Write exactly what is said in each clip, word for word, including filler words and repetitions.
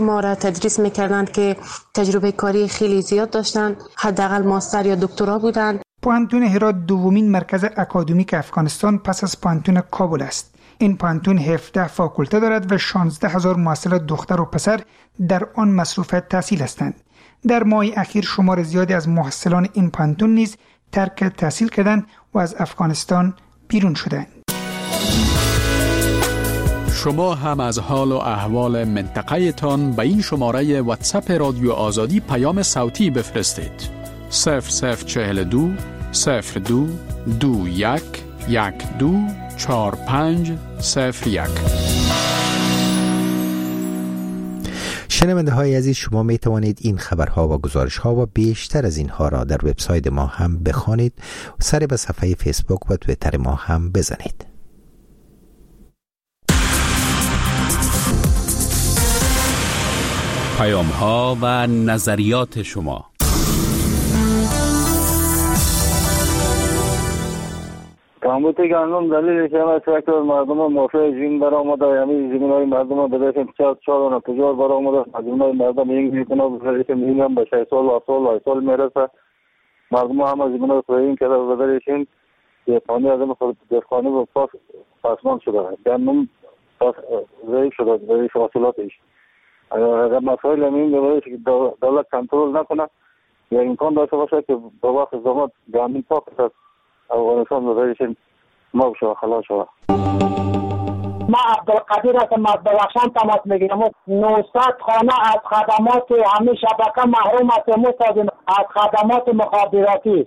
ما را تدریس میکردند که تجربه کاری خیلی زیاد داشتند، حداقل ماستر یا دکترا بودند. پوهنتون هرات دومین مرکز اکادمیک افغانستان پس از پوهنتون کابل است. این پوهنتون هفده فاکولته دارد و شانزده هزار محصل دختر و پسر در آن مصروف تحصیل هستند. در ماه اخیر شمار زیادی از محصلان این پوهنتون نیز ترک تحصیل کردند و از افغانستان بیرون شدند. شما هم از حال و احوال منطقه تان به این شماره واتساپ رادیو آزادی پیام صوتی بفرستید. صفر صفر چهل دو صفر دو دو یک یک دو چهار پنج صفر یک. شنونده های عزیز، شما می توانید این خبرها و گزارش ها و بیشتر از اینها را در وبسایت ما هم بخوانید، سر به صفحه فیسبوک و توییتر ما هم بزنید. پیام ها و نظریات شما. کامبوتی گندم دلیلش هم است که مردم موافق زمین برآمده، یعنی زمین‌های مردم بدهشون پچاس سال و تجار برآمده، زمین‌های مردم این میکنه بدهشون میگم به شش سال و سال و سال میرسه. مردم هم از زمین‌های خودشون که بدهشون یه پانی از این خود دفخانه و پاس پاسمان شده. گندم پاس ضعیف شده به حاصلاتش. اگر مسائل همین بباید که دولت کنترل نکنه یا امکان داشته باشه که با وقت زمان گندم پاک است افغانستان بذارشن ما بشه خلاص شد. ما عبدالقدیر هستم از بلخشان تماس میگیرم. نهصد خانه از خدمات همه شبکه محروم هستیم از خدمات مخابراتی.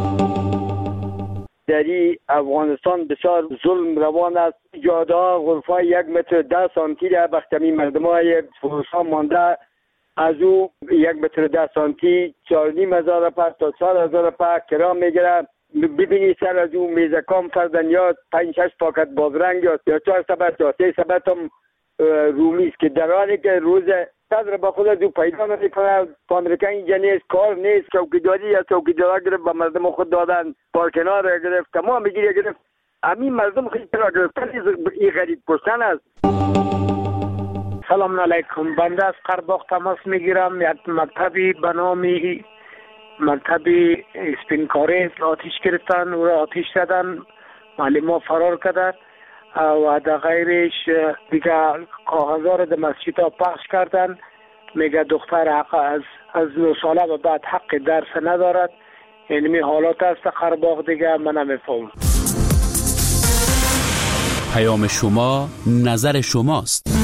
در افغانستان بسیار ظلم روان است. جاده ها غرفه یک متر ده سانتی در بختمی مردم های فروشا مانده، از او یک متر ده سانتی چهار نیم هزار پس تا چهار هزار پس کرا میگیرن. ببینی سر از اون میزکام فردن یا پنج شش پاکت بازرنگ یا چهار سبت یا سه سبت هم رومی است که در حالی که روز صدر با خود از او پیدا نمیکنه. پامریکا اینجا نیست، کار نیست، چوکیداری یا چوکیدارا گرفت به مردم خود دادن، پارکنار گرفت، تمام میگیره گرفت. همین مردم خیلی را گرفتن این غریب کشتن است. سلام علیکم، بنده از قرباق تماس میگیرم. یک مکتبی به نام مکتب اسپینکاری آتیش گرفتن، او را آتیش زدن، معلم ها فرار کردن و در غیرش دیگه کاغذها را در مسجد ها پخش کردن. میگه دختر حق از از نه ساله و بعد حق درس ندارد. یعنی حالات است قرباق دیگه من نمیفهم. پیام شما نظر شماست.